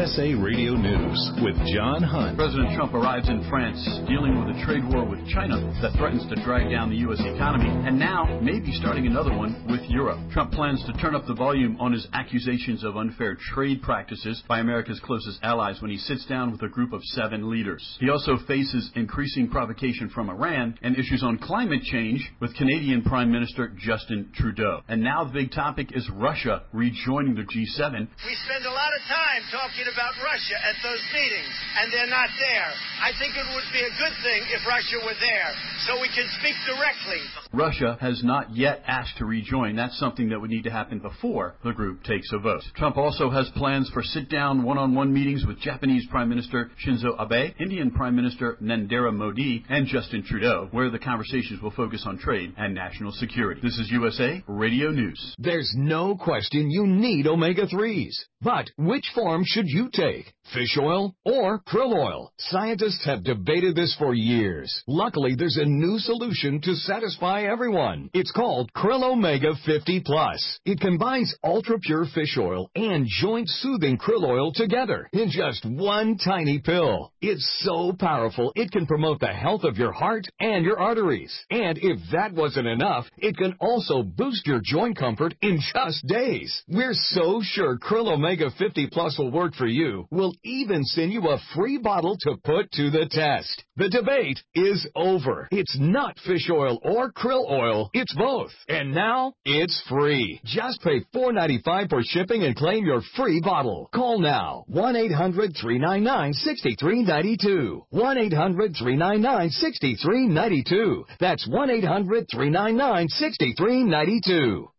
USA Radio News with John Hunt. President Trump arrives in France dealing with a trade war with China that threatens to drag down the U.S. economy, and now maybe starting another one with Europe. Trump plans to turn up the volume on his accusations of unfair trade practices by America's closest allies when he sits down with a group of 7 leaders. He also faces increasing provocation from Iran and issues on climate change with Canadian Prime Minister Justin Trudeau. And now the big topic is Russia rejoining the G7. We spend a lot of time talking about Russia at those meetings, and they're not there. I think it would be a good thing if Russia were there, so we can speak directly. Russia has not yet asked to rejoin. That's something that would need to happen before the group takes a vote. Trump also has plans for sit-down one-on-one meetings with Japanese Prime Minister Shinzo Abe, Indian Prime Minister Narendra Modi, and Justin Trudeau, where the conversations will focus on trade and national security. This is USA Radio News. There's no question you need omega-3s. But which form should you take? Fish oil or krill oil? Scientists have debated this for years. Luckily, there's a new solution to satisfy everyone. It's called Krill Omega 50 Plus. It combines ultra-pure fish oil and joint-soothing krill oil together in just one tiny pill. It's so powerful, it can promote the health of your heart and your arteries. And if that wasn't enough, it can also boost your joint comfort in just days. We're so sure Krill Omega 50 Plus will work for you. We'll even send you a free bottle to put to the test. The debate is over. It's not fish oil or krill oil. It's both. And now, it's free. Just pay $4.95 for shipping and claim your free bottle. Call now. 1-800-399-6392. 1-800-399-6392. That's 1-800-399-6392.